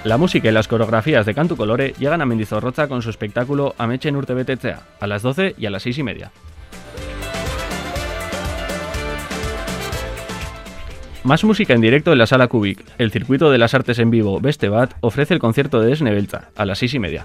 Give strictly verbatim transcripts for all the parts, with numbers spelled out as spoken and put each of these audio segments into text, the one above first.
La música y las coreografías de Cantu Colore llegan a Mendizorroza con su espectáculo Ametxen Urtebetetzea, a las doce y a las seis y media. Más música en directo en la Sala Kubik. El Circuito de las Artes en Vivo Beste Bat ofrece el concierto de Esne Beltza, a las seis y media.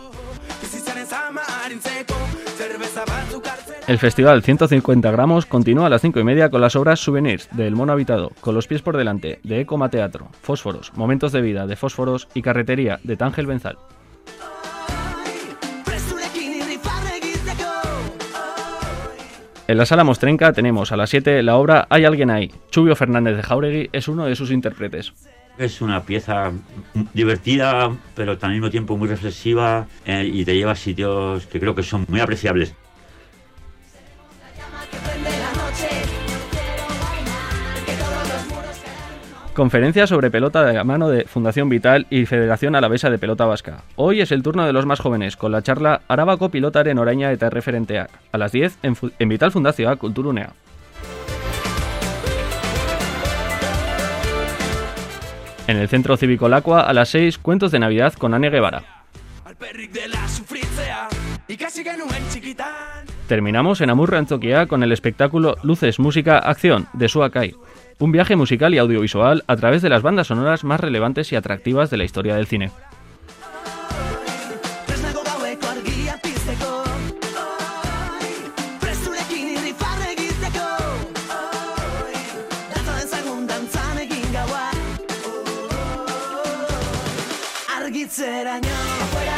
El festival ciento cincuenta gramos continúa a las cinco y media con las obras Souvenirs de El Mono Habitado, Con los pies por delante de Ecoma Teatro, Fósforos, Momentos de vida de Fósforos y Carretería de Tángel Benzal. En la Sala Mostrenca tenemos a las siete la obra Hay alguien ahí. Chubio Fernández de Jauregui es uno de sus intérpretes. Es una pieza divertida, pero al mismo tiempo muy reflexiva, eh, y te lleva a sitios que creo que son muy apreciables. Conferencia sobre pelota de la mano de Fundación Vital y Federación Alavesa de Pelota Vasca. Hoy es el turno de los más jóvenes, con la charla Arabako Pilotaren Oraina eta Erreferenteak, a las diez en, en Vital Fundazioa Kulturunea. En el Centro Cívico Lacua, a las seis, Cuentos de Navidad con Ane Guevara. Terminamos en Amurra Antzoquia con el espectáculo Luces, Música, Acción, de Suakai. Un viaje musical y audiovisual a través de las bandas sonoras más relevantes y atractivas de la historia del cine. Argitzeraino